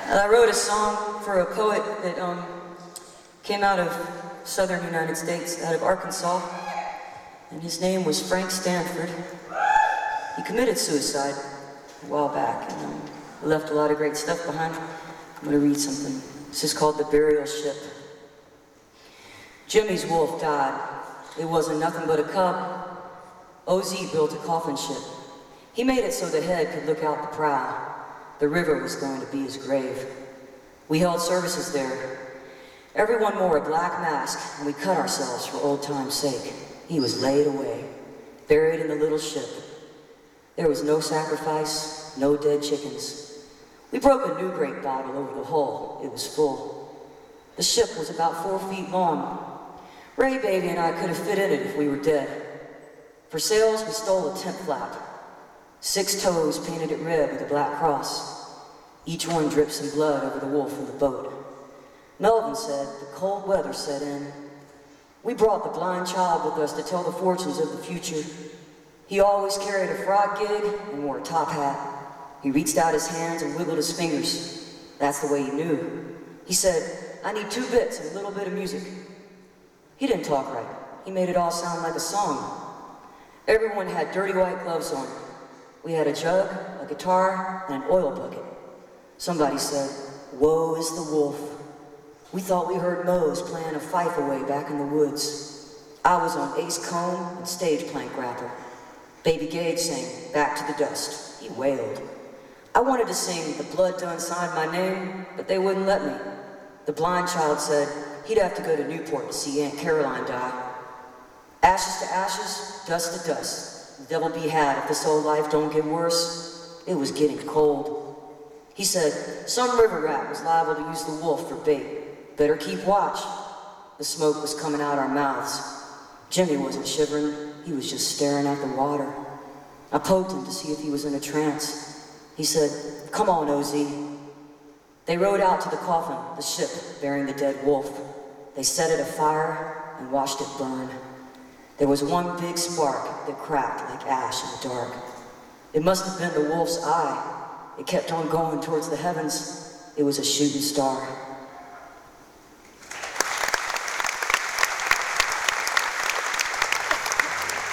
I wrote a song for a poet that came out of southern United States, out of Arkansas, and his name was Frank Stanford. He committed suicide a while back and left a lot of great stuff behind. I'm going to read something. This is called The Burial Ship. Jimmy's wolf died. It wasn't nothing but a cub. OZ built a coffin ship. He made it so the head could look out the prow. The river was going to be his grave. We held services there. Everyone wore a black mask, and we cut ourselves for old time's sake. He was laid away, buried in the little ship. There was no sacrifice, no dead chickens. We broke a new grape bottle over the hull. It was full. The ship was about 4 feet long. Ray Baby and I could have fit in it if we were dead. For sails, we stole a tent flap. 6 toes painted it red with a black cross. Each one dripped some blood over the wolf in the boat. Melvin said the cold weather set in. We brought the blind child with us to tell the fortunes of the future. He always carried a frog gig and wore a top hat. He reached out his hands and wiggled his fingers. That's the way he knew. He said, "I need 2 bits and a little bit of music." He didn't talk right. He made it all sound like a song. Everyone had dirty white gloves on. We had a jug, a guitar, and an oil bucket. Somebody said, "Woe is the wolf." We thought we heard Mose playing a fife away back in the woods. I was on Ace Combe and stage plank wrapper. Baby Gage sang Back to the Dust. He wailed. I wanted to sing The Blood Done Signed My Name, but they wouldn't let me. The blind child said he'd have to go to Newport to see Aunt Caroline die. Ashes to ashes, dust to dust. The devil be had if this old life don't get worse. It was getting cold. He said some river rat was liable to use the wolf for bait. Better keep watch. The smoke was coming out our mouths. Jimmy wasn't shivering. He was just staring at the water. I poked him to see if he was in a trance. He said, "Come on, OZ." They rowed out to the coffin, the ship bearing the dead wolf. They set it afire and watched it burn. There was one big spark that cracked like ash in the dark. It must have been the wolf's eye. It kept on going towards the heavens. It was a shooting star.